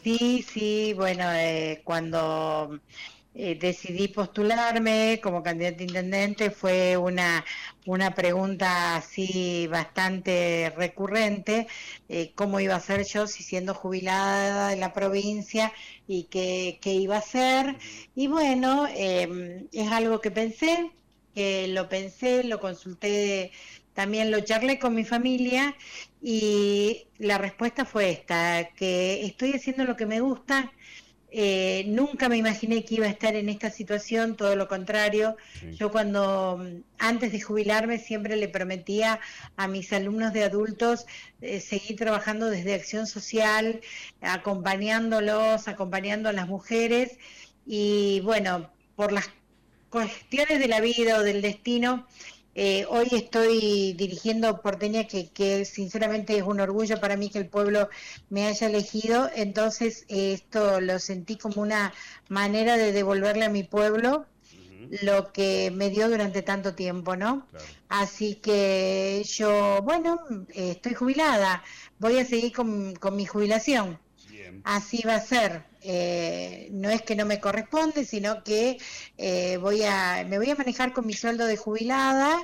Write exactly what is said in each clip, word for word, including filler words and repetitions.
Sí, sí, bueno, eh, cuando eh, decidí postularme como candidata a intendente fue una, una pregunta así bastante recurrente, eh, cómo iba a ser yo si siendo jubilada en la provincia y qué, qué iba a hacer. Ujú. Y bueno, eh, es algo que pensé, que lo pensé, lo consulté, también lo charlé con mi familia y la respuesta fue esta, que estoy haciendo lo que me gusta. Eh, nunca me imaginé que iba a estar en esta situación, todo lo contrario. Sí. Yo cuando, antes de jubilarme, siempre le prometía a mis alumnos de adultos eh, seguir trabajando desde acción social, acompañándolos, acompañando a las mujeres. Y bueno, por las cuestiones de la vida o del destino, eh, hoy estoy dirigiendo Porteña, que, que sinceramente es un orgullo para mí que el pueblo me haya elegido, entonces eh, esto lo sentí como una manera de devolverle a mi pueblo Ujú. lo que me dio durante tanto tiempo, ¿no? Claro. Así que yo, bueno, eh, estoy jubilada, voy a seguir con, con mi jubilación. Bien. Así va a ser. Eh, no es que no me corresponde, sino que eh, voy a, me voy a manejar con mi sueldo de jubilada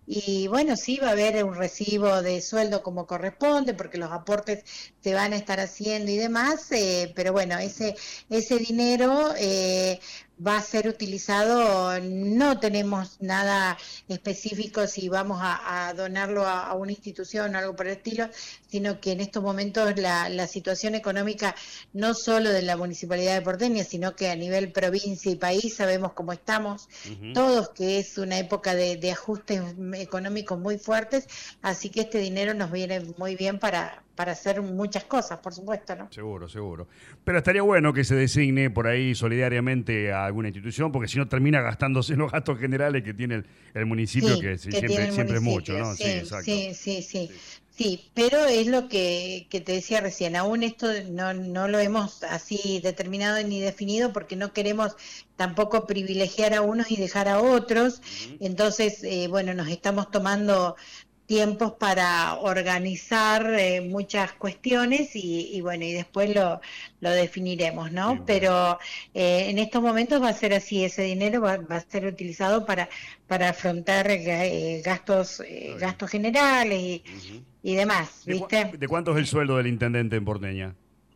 y bueno, sí va a haber un recibo de sueldo como corresponde, porque los aportes se van a estar haciendo y demás, eh, pero bueno, ese, ese dinero eh, va a ser utilizado, no tenemos nada específico si vamos a, a donarlo a, a una institución o algo por el estilo, sino que en estos momentos la, la situación económica no solo de la Municipalidad de Porteña, sino que a nivel provincia y país sabemos cómo estamos Ujú. todos, que es una época de, de ajustes económicos muy fuertes, así que este dinero nos viene muy bien para, para hacer muchas cosas, por supuesto, ¿no? Seguro, seguro. Pero estaría bueno que se designe por ahí solidariamente a alguna institución, porque si no termina gastándose en los gastos generales que tiene el, el municipio, Sí, que sí, que tiene siempre, el siempre es mucho, municipio, ¿no? Sí, sí, exacto. sí, sí, sí, Sí. sí, pero es lo que, que te decía recién, aún esto no, no lo hemos así determinado ni definido porque no queremos tampoco privilegiar a unos y dejar a otros, Ujú. entonces, eh, bueno, nos estamos tomando tiempos para organizar eh, muchas cuestiones y, y bueno, y después lo, lo definiremos, ¿no? Bien, bien. Pero eh, en estos momentos va a ser así, ese dinero va, va a ser utilizado para para afrontar eh, gastos eh, Está bien. gastos generales y, Ujú. y demás, ¿De, cua- ¿viste? de cuánto es el sueldo del intendente en Porteña?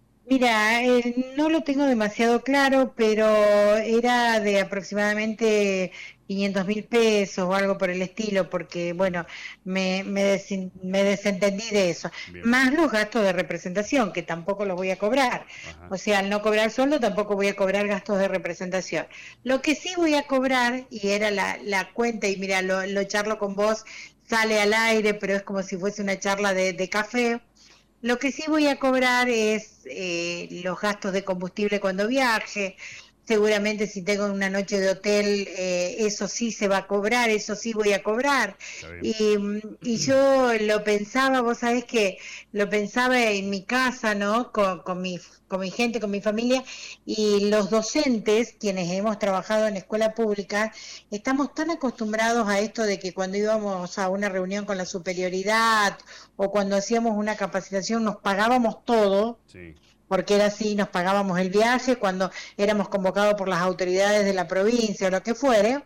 Mira, eh, no lo tengo demasiado claro, pero era de aproximadamente quinientos mil pesos o algo por el estilo, porque bueno, me, me, des- me desentendí de eso. Bien. Más los gastos de representación, que tampoco los voy a cobrar. Ajá. O sea, al no cobrar sueldo, tampoco voy a cobrar gastos de representación. Lo que sí voy a cobrar, y era la, la cuenta, y mira, lo, lo charlo con vos, sale al aire, pero es como si fuese una charla de, de café. Lo que sí voy a cobrar es eh, los gastos de combustible cuando viaje. Seguramente si tengo una noche de hotel, eh, eso sí se va a cobrar, eso sí voy a cobrar. Está bien. Y, mm, y yo lo pensaba, vos sabés que lo pensaba en mi casa, ¿no? Con, con mi, con mi gente, con mi familia, y los docentes, quienes hemos trabajado en escuela pública, estamos tan acostumbrados a esto de que cuando íbamos a una reunión con la superioridad o cuando hacíamos una capacitación nos pagábamos todo, Sí. porque era así, nos pagábamos el viaje cuando éramos convocados por las autoridades de la provincia o lo que fuere,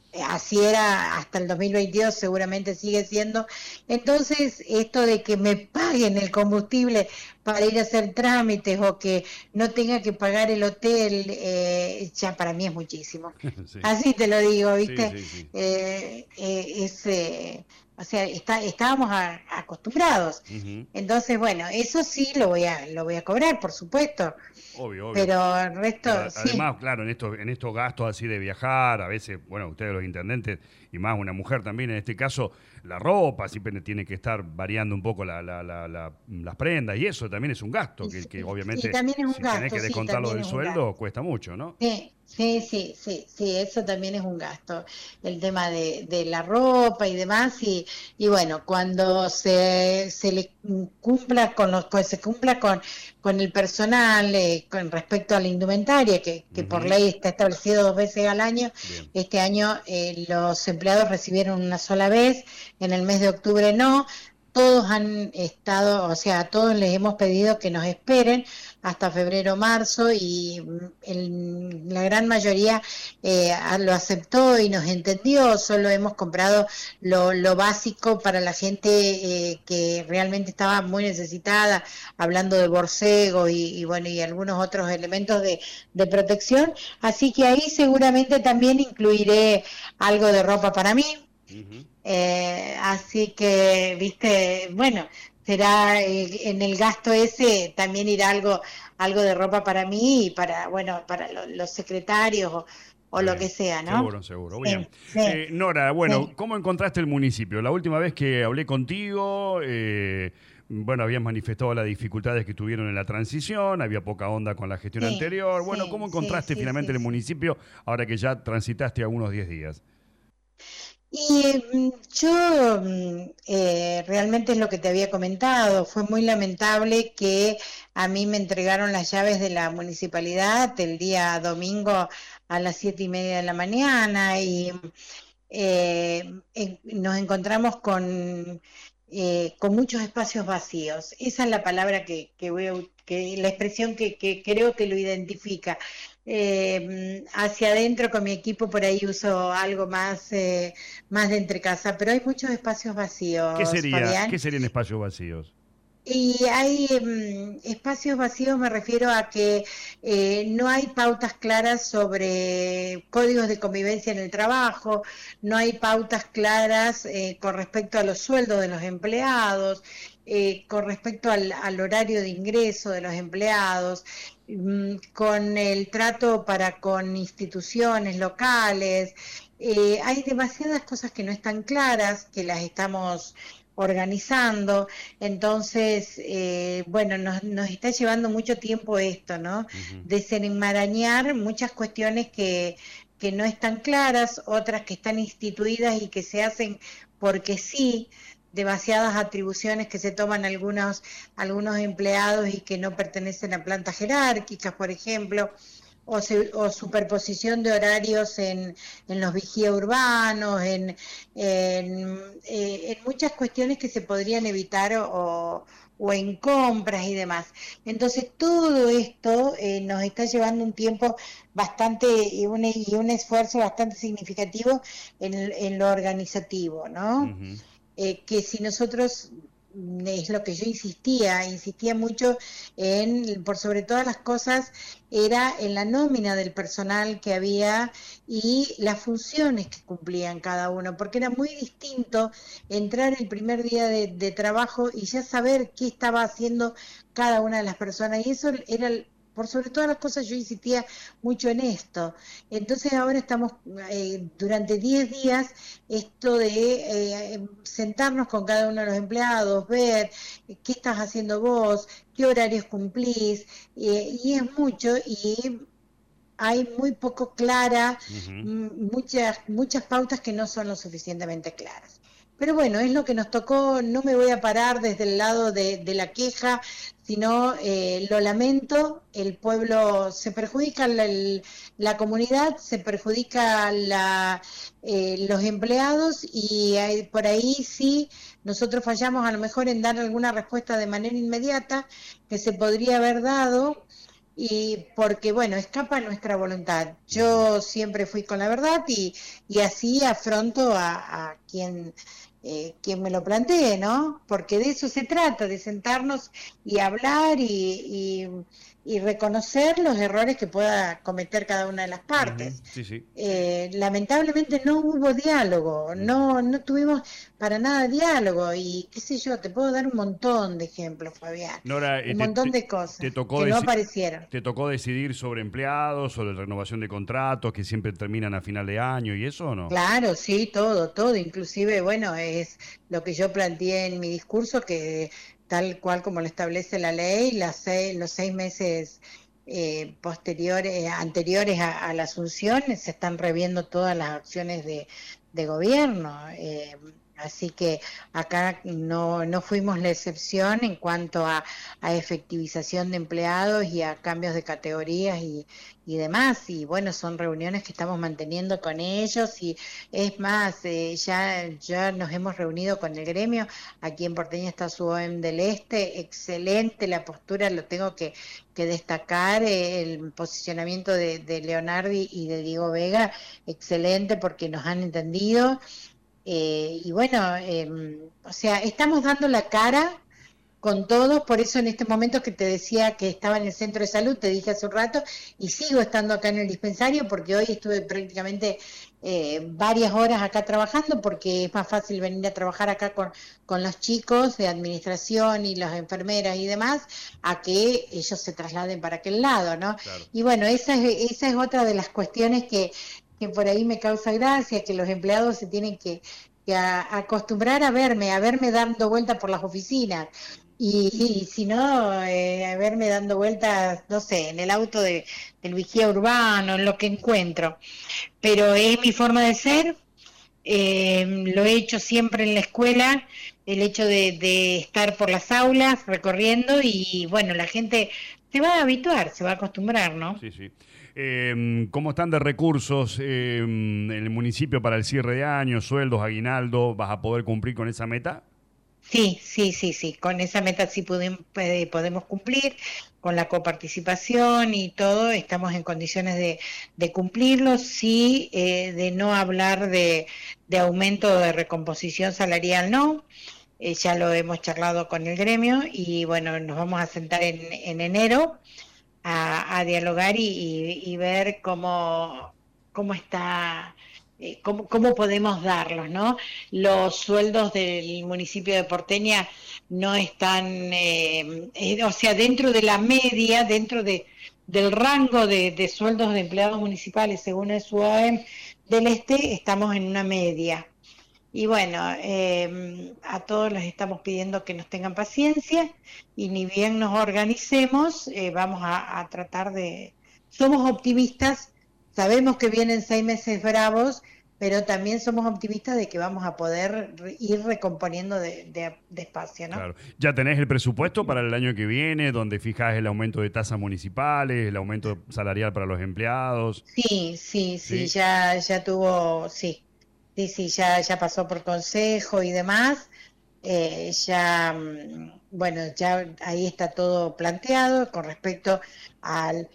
así era hasta el dos mil veintidós, seguramente sigue siendo. Entonces, esto de que me paguen el combustible para ir a hacer trámites o que no tenga que pagar el hotel, eh, ya para mí es muchísimo. Sí. Así te lo digo, Sí, ¿viste? sí, sí. Eh, eh, es, eh, o sea, está, estábamos a- acostumbrados. Ujú. Entonces, bueno, eso sí lo voy a, lo voy a cobrar, por supuesto, Obvio, obvio. pero el Pero resto, a- sí. además, claro, en estos, en estos gastos así de viajar, a veces, bueno, ustedes los intendentes y más una mujer también, en este caso, la ropa siempre tiene que estar variando un poco la, la- la- la- las prendas y eso también es un gasto Y, que, que y obviamente también es un si tenés gasto, que sí, descontarlo también del es un sueldo gasto. cuesta mucho, ¿no? Sí, sí, sí, sí, sí, eso también es un gasto, el tema de, de la ropa y demás, y, y bueno, cuando se, se le cumpla con los, pues se cumpla con, con el personal, eh, con respecto a la indumentaria, que, que por Ujú. ley está establecido dos veces al año, Bien. este año eh, los empleados recibieron una sola vez, en el mes de octubre no. todos han estado, o sea, a todos les hemos pedido que nos esperen hasta febrero, marzo, y el, la gran mayoría eh, lo aceptó y nos entendió. Solo hemos comprado lo, lo básico para la gente eh, que realmente estaba muy necesitada, hablando de borcego y, y bueno, y algunos otros elementos de, de protección. Así que ahí seguramente también incluiré algo de ropa para mí. Ujú. Eh, así que, viste, bueno, será eh, en el gasto ese también irá algo, algo de ropa para mí y para, bueno, para lo- los secretarios o, o Está lo que bien. sea, ¿no? Seguro, seguro. Bien. Sí, sí, Eh, Nora, bueno, sí. ¿cómo encontraste el municipio? La última vez que hablé contigo, eh, bueno, habías manifestado las dificultades que tuvieron en la transición, había poca onda con la gestión Sí, anterior. Bueno, sí, ¿cómo sí, encontraste sí, finalmente sí, el sí. municipio ahora que ya transitaste algunos diez días? Y mm, yo mm, eh, realmente es lo que te había comentado, fue muy lamentable que a mí me entregaron las llaves de la municipalidad el día domingo a las siete y media de la mañana y eh, en- nos encontramos con, eh, con muchos espacios vacíos. Esa es la palabra que, que voy a, u- que, la expresión que, que creo que lo identifica. Eh, hacia adentro con mi equipo por ahí uso algo más, eh, más de entrecasa, pero hay muchos espacios ¿Qué vacíos, sería, qué Fabián. serían espacios vacíos? Y hay mm, espacios vacíos, me refiero a que eh, no hay pautas claras sobre códigos de convivencia en el trabajo, no hay pautas claras eh, con respecto a los sueldos de los empleados, eh, con respecto al, al horario de ingreso de los empleados, mm, con el trato para con instituciones locales. Eh, hay demasiadas cosas que no están claras, que las estamos organizando. Entonces, eh, bueno, nos, nos está llevando mucho tiempo esto, ¿no? Ujú. Desenmarañar muchas cuestiones que, que no están claras, otras que están instituidas y que se hacen porque sí, demasiadas atribuciones que se toman algunos, algunos empleados y que no pertenecen a plantas jerárquicas, por ejemplo, o, se, o superposición de horarios en, en los vigía urbanos, en, en, eh, en muchas cuestiones que se podrían evitar o, o en compras y demás. Entonces todo esto eh, nos está llevando un tiempo bastante y un, y un esfuerzo bastante significativo en, en lo organizativo, ¿no? Ujú. Eh, que si nosotros, mm, es lo que yo insistía, insistía mucho en, por sobre todas las cosas, era en la nómina del personal que había y las funciones que cumplían cada uno, porque era muy distinto entrar el primer día de, de trabajo y ya saber qué estaba haciendo cada una de las personas, y eso era el- por sobre todas las cosas yo insistía mucho en esto. Entonces ahora estamos eh, durante diez días esto de eh, sentarnos con cada uno de los empleados, ver eh, qué estás haciendo vos, qué horarios cumplís, eh, y es mucho y hay muy poco clara, Ujú. m- muchas, muchas pautas que no son lo suficientemente claras. Pero bueno, es lo que nos tocó, no me voy a parar desde el lado de, de la queja, sino eh, lo lamento, el pueblo se perjudica, la, el- la comunidad se perjudica la, eh, los empleados y hay- por ahí sí nosotros fallamos a lo mejor en dar alguna respuesta de manera inmediata que se podría haber dado y porque, bueno, escapa a nuestra voluntad. Ujú. Yo siempre fui con la verdad y, y así afronto a, a quien, eh, quien me lo plantee, ¿no? Porque de eso se trata, de sentarnos y hablar y, y, y reconocer los errores que pueda cometer cada una de las Ujú. partes. Sí, sí. Eh, lamentablemente no hubo diálogo, Ujú. no, no tuvimos para nada diálogo y qué sé yo, te puedo dar un montón de ejemplos, Fabián, Nora, eh, un te, montón te- de te cosas tocó que no deci- aparecieron. te tocó decidir sobre empleados, sobre renovación de contratos que siempre terminan a final de año y eso o no? Claro, sí, todo, todo, inclusive, bueno, es lo que yo planteé en mi discurso, que tal cual como lo establece la ley, las seis, los seis meses eh, posteriores, anteriores a, a la asunción, se están reviendo todas las acciones de, de gobierno. Eh, Así que acá no, no fuimos la excepción en cuanto a, a efectivización de empleados y a cambios de categorías y, y demás. Y bueno, son reuniones que estamos manteniendo con ellos y es más, eh, ya, ya nos hemos reunido con el gremio. Aquí en Porteña está su O E M del Este, excelente la postura, lo tengo que, que destacar, eh, el posicionamiento de, de Leonardi y de Diego Vega, excelente porque nos han entendido. Eh, y bueno, eh, o sea, estamos dando la cara con todos, por eso en este momento que te decía que estaba en el centro de salud, te dije hace un rato, y sigo estando acá en el dispensario porque hoy estuve prácticamente eh, varias horas acá trabajando porque es más fácil venir a trabajar acá con, con los chicos de administración y las enfermeras y demás, a que ellos se trasladen para aquel lado, ¿no? Claro. Y bueno, esa es, esa es otra de las cuestiones que que por ahí me causa gracia, que los empleados se tienen que, que a, acostumbrar a verme, a verme dando vueltas por las oficinas. Y, y si no, eh, a verme dando vueltas, no sé, en el auto de, del vigía urbano, en lo que encuentro. Pero es mi forma de ser, eh, lo he hecho siempre en la escuela, el hecho de, de estar por las aulas recorriendo y bueno, la gente se va a habituar, se va a acostumbrar, ¿no? Sí, sí. Eh, ¿Cómo están de recursos eh, en el municipio para el cierre de año, sueldos, aguinaldo? ¿Vas a poder cumplir con esa meta? Sí, sí, sí, sí, con esa meta sí podemos, podemos cumplir, con la coparticipación y todo, estamos en condiciones de, de cumplirlo, sí, eh, de no hablar de, de aumento de recomposición salarial, no, eh, ya lo hemos charlado con el gremio y bueno, nos vamos a sentar en, en enero a, a dialogar y, y, y ver cómo, cómo está, eh, cómo, cómo podemos darlos, ¿no? Los sueldos del municipio de Porteña no están, eh, eh, o sea, dentro de la media, dentro de del rango de, de sueldos de empleados municipales según el S U A E M del Este, estamos en una media. Y bueno, eh, a todos les estamos pidiendo que nos tengan paciencia y ni bien nos organicemos, eh, vamos a, a tratar de... Somos optimistas, sabemos que vienen seis meses bravos, pero también somos optimistas de que vamos a poder re- ir recomponiendo de, de, despacio, ¿no? Claro. ¿Ya tenés el presupuesto para el año que viene, donde fijás el aumento de tasas municipales, el aumento salarial para los empleados? Sí, sí, sí, ¿Sí? ya, ya tuvo, sí, sí, sí, ya, ya pasó por consejo y demás. Eh, ya, mm, bueno, ya ahí está todo planteado con respecto al,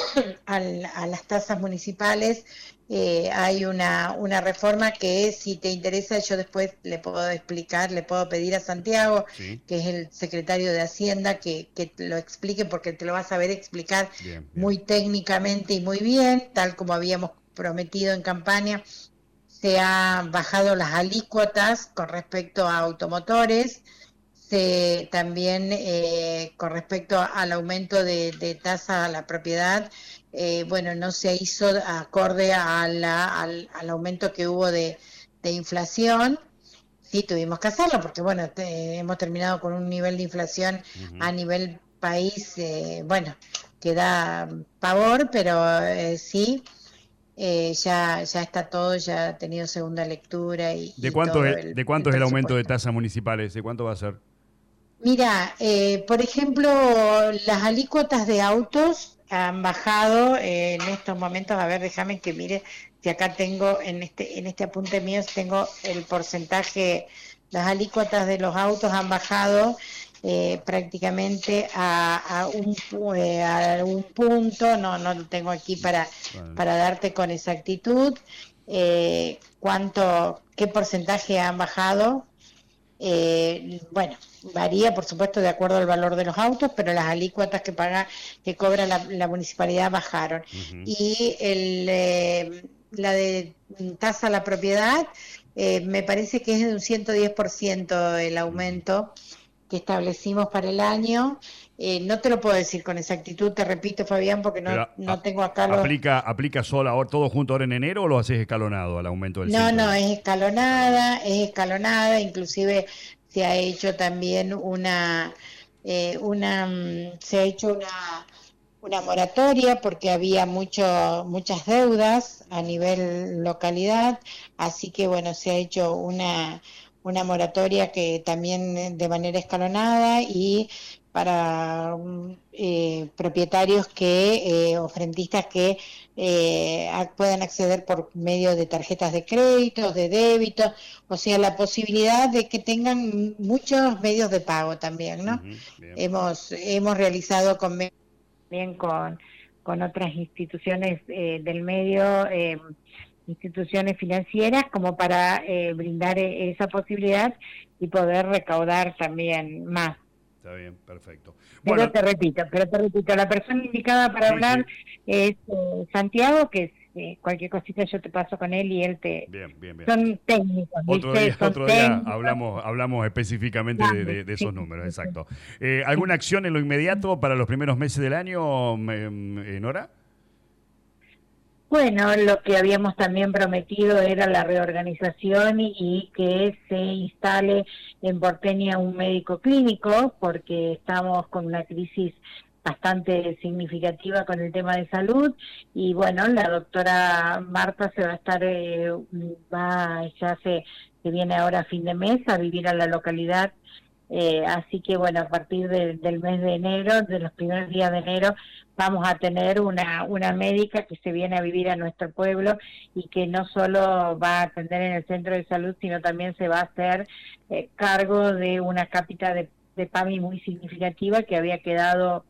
al- a las tasas municipales. Eh, hay una, una reforma que si te interesa, yo después le puedo explicar, le puedo pedir a Santiago, Sí. que es el secretario de Hacienda, que, que te lo explique porque te lo vas a ver explicar Bien, bien. muy técnicamente y muy bien, tal como habíamos prometido en campaña. Se han bajado las alícuotas con respecto a automotores, se, también eh, con respecto al aumento de, de tasa a la propiedad, eh, bueno, no se hizo acorde a la, al, al aumento que hubo de, de inflación. Sí, tuvimos que hacerlo porque, bueno, te- hemos terminado con un nivel de inflación a Ujú. nivel país, eh, bueno, que da pavor, pero eh, sí, eh, ya, ya está todo, ya ha tenido segunda lectura y, ¿De y cuánto todo es, el, de el cuánto es el aumento de presupuesto. tasas municipales? ¿De cuánto va a ser? Mira, eh, por ejemplo, las alícuotas de autos han bajado eh, en estos momentos. A ver, déjame que mire si acá tengo en este en este apunte mío tengo el porcentaje. Las alícuotas de los autos han bajado eh, prácticamente a, a un pu- eh, a un punto. No, no lo tengo aquí para Bueno, para darte con exactitud eh, cuánto, qué porcentaje han bajado. Eh, bueno, varía por supuesto de acuerdo al valor de los autos, pero las alícuotas que paga, que cobra la, la municipalidad bajaron. ujú. Y el, eh, la de tasa a la propiedad, eh, me parece que es de un ciento diez por ciento el Ujú. aumento que establecimos para el año. Eh, no te lo puedo decir con exactitud, te repito, Fabián, porque Pero no, a- no tengo acá los... aplica, aplica sola ahora, todo junto ahora en enero o lo haces escalonado al aumento del No, no, ciento diez. es Escalonado. escalonada, es escalonada, inclusive se ha hecho también una, eh, una, mm, se ha hecho una, una moratoria porque había mucho, muchas deudas a nivel localidad, así que bueno, se ha hecho una, una moratoria que también de manera escalonada y para eh, propietarios que, eh, o rentistas que eh, puedan acceder por medio de tarjetas de crédito, de débito, o sea, la posibilidad de que tengan muchos medios de pago también, ¿no? Uh-huh, bien. Hemos, hemos realizado convenios también con, con otras instituciones eh, del medio, eh, instituciones financieras, como para eh, brindar esa posibilidad y poder recaudar también más. Está bien, perfecto. Pero Bueno, te repito, pero te repito, la persona indicada para sí, hablar sí. es eh, Santiago, que es, eh, cualquier cosita yo te paso con él y él te... Bien, bien, bien. Son técnicos, Otro ¿viste? día, Son otro día técnicos. hablamos, hablamos específicamente de, Claro, de- de esos sí, números, sí, sí. exacto. Eh, ¿alguna acción en lo inmediato para los primeros meses del año, eh, Nora? Bueno, lo que habíamos también prometido era la reorganización y, y que se instale en Porteña un médico clínico, porque estamos con una crisis bastante significativa con el tema de salud, y bueno, la doctora Marta se va a estar, eh, va, ya se, se viene ahora a fin de mes a vivir a la localidad. Eh, así que bueno, a partir de, del mes de enero, de los primeros días de enero, vamos a tener una, una médica que se viene a vivir a nuestro pueblo y que no solo va a atender en el centro de salud, sino también se va a hacer eh, cargo de una cápita de, de PAMI muy significativa que había quedado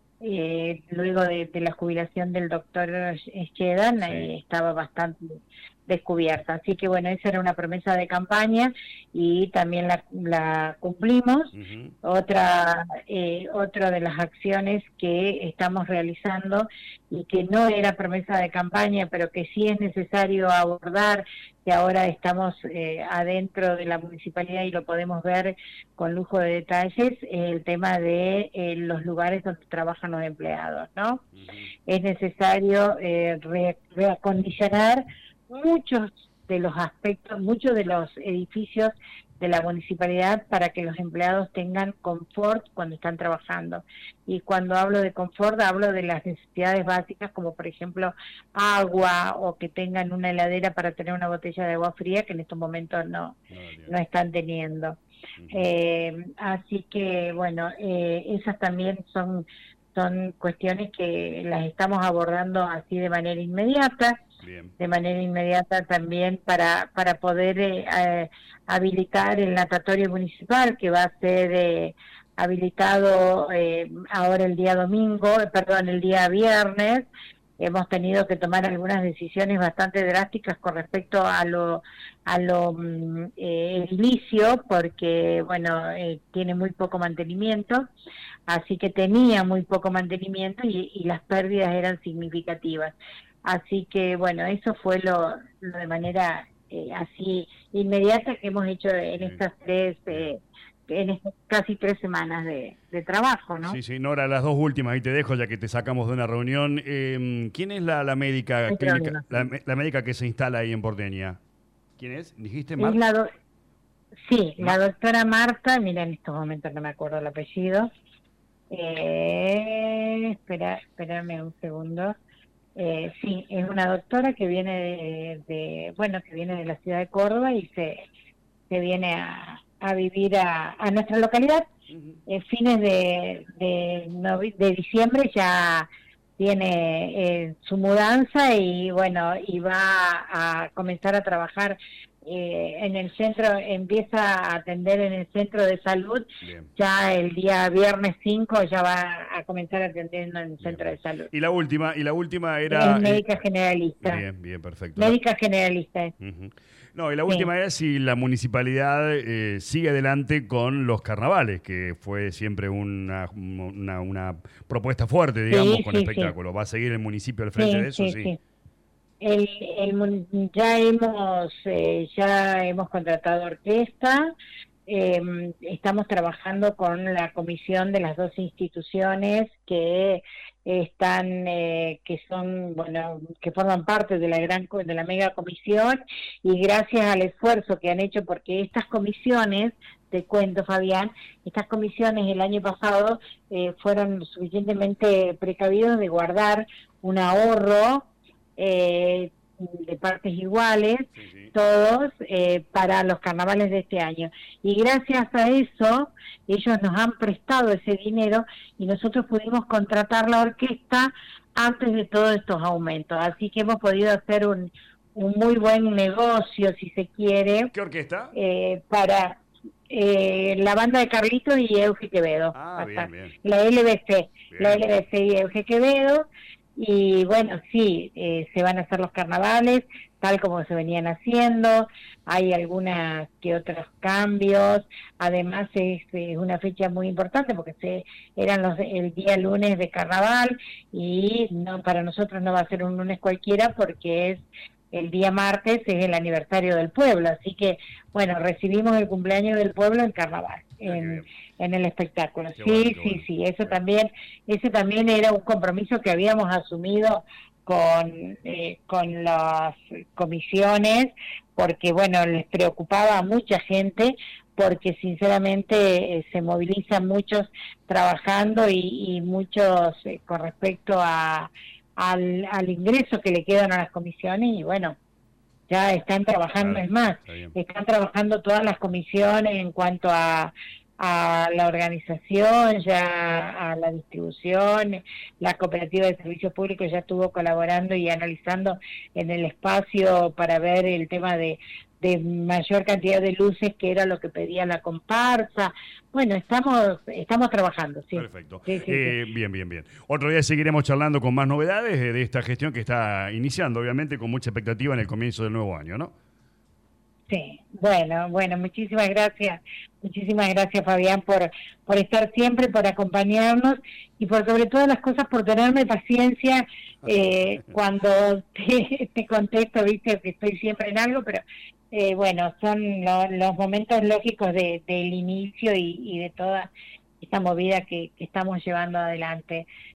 eh, luego de, de la jubilación del doctor Schedan, Sí. eh, estaba bastante descubierta. Así que bueno, esa era una promesa de campaña y también la, la cumplimos. Uh-huh. Otra, eh, otra de las acciones que estamos realizando y que no era promesa de campaña, pero que sí es necesario abordar, que ahora estamos eh, adentro de la municipalidad y lo podemos ver con lujo de detalles, el tema de eh, los lugares donde trabajan los empleados, ¿no? Uh-huh. Es necesario eh, re, reacondicionar muchos de los aspectos, muchos de los edificios de la municipalidad para que los empleados tengan confort cuando están trabajando. Y cuando hablo de confort, hablo de las necesidades básicas, como por ejemplo agua, o que tengan una heladera para tener una botella de agua fría, que en estos momentos no, no, no están teniendo. Uh-huh. Eh, así que, bueno, eh, esas también son, son cuestiones que las estamos abordando así de manera inmediata. Bien. De manera inmediata también para, para poder eh, eh, habilitar el natatorio municipal, que va a ser eh, habilitado eh, ahora el día domingo, eh, perdón, el día viernes. Hemos tenido que tomar algunas decisiones bastante drásticas con respecto a lo a lo eh, edilicio, porque bueno, eh, tiene muy poco mantenimiento, así que tenía muy poco mantenimiento y, y las pérdidas eran significativas. Así que bueno, eso fue lo, lo de manera eh, así inmediata que hemos hecho en estas tres, eh, en estas casi tres semanas de, de trabajo, ¿no? Sí, sí, Nora, las dos últimas, ahí te dejo ya que te sacamos de una reunión. Eh, ¿Quién es la, la médica no clínica, la, la médica que se instala ahí en Porteña? ¿Quién es? ¿Dijiste, Marta? Es la do sí, Mar la doctora Marta, mira, en estos momentos no me acuerdo el apellido. Eh, espera, espérame un segundo. Eh, sí, es una doctora que viene de, de, bueno, que viene de la ciudad de Córdoba y se, se viene a, a vivir a, a nuestra localidad. Uh-huh. En fines de, de, de diciembre ya tiene eh, su mudanza y bueno, y va a comenzar a trabajar eh, en el centro, empieza a atender en el centro de salud. Bien. Ya el día viernes cinco ya va a comenzar atendiendo en el centro bien. de salud. Y la última, y la última era... Es médica eh, generalista. Bien, bien, perfecto. Médica generalista. Uh-huh. No, y la última sí. era si la municipalidad eh, sigue adelante con los carnavales, que fue siempre una, una, una propuesta fuerte, digamos, sí, con sí, espectáculo. Sí. ¿Va a seguir el municipio al frente sí, de eso? Sí, sí. sí. El, el, ya hemos eh, ya hemos contratado orquesta, eh, estamos trabajando con la comisión de las dos instituciones que están eh, que son bueno que forman parte de la gran de la mega comisión, y gracias al esfuerzo que han hecho, porque estas comisiones, te cuento, Fabián, estas comisiones el año pasado eh, fueron suficientemente precavidos de guardar un ahorro Eh, de partes iguales, Sí, sí. todos, eh, para los carnavales de este año. Y gracias a eso, ellos nos han prestado ese dinero y nosotros pudimos contratar la orquesta antes de todos estos aumentos. Así que hemos podido hacer un, un muy buen negocio, si se quiere, ¿Qué orquesta? eh, para eh, la banda de Carlitos y Euge Quevedo, Ah, bien, bien. la L B C, Bien. la L B C y Euge Quevedo, y bueno, sí, eh, se van a hacer los carnavales tal como se venían haciendo, hay algunas que otros cambios, además es, es una fecha muy importante porque se eran los el día lunes de carnaval y no para nosotros no va a ser un lunes cualquiera porque es el día martes, es el aniversario del pueblo, así que bueno, recibimos el cumpleaños del pueblo en carnaval, en, en el espectáculo. Qué Sí, bueno, qué sí, bueno. sí, eso también, ese también era un compromiso que habíamos asumido con, eh, con las comisiones, porque bueno, les preocupaba a mucha gente, porque sinceramente eh, se movilizan muchos trabajando y, y muchos eh, con respecto a al, al ingreso que le quedan a las comisiones y bueno, ya están trabajando, Claro, es más, está bien. están trabajando todas las comisiones en cuanto a, a la organización, ya a la distribución, la cooperativa de servicios públicos ya estuvo colaborando y analizando en el espacio para ver el tema de, de mayor cantidad de luces, que era lo que pedía la comparsa. Bueno, estamos estamos trabajando, sí. Perfecto. Sí, sí, Eh, sí. bien, bien, bien. Otro día seguiremos charlando con más novedades de, de esta gestión que está iniciando, obviamente, con mucha expectativa en el comienzo del nuevo año, ¿no? Sí, bueno, bueno, muchísimas gracias, muchísimas gracias Fabián por, por estar siempre, por acompañarnos y por sobre todas las cosas por tenerme paciencia eh, cuando te, te contesto, viste que estoy siempre en algo, pero eh, bueno, son lo, los momentos lógicos de, del inicio y, y de toda esta movida que, que estamos llevando adelante.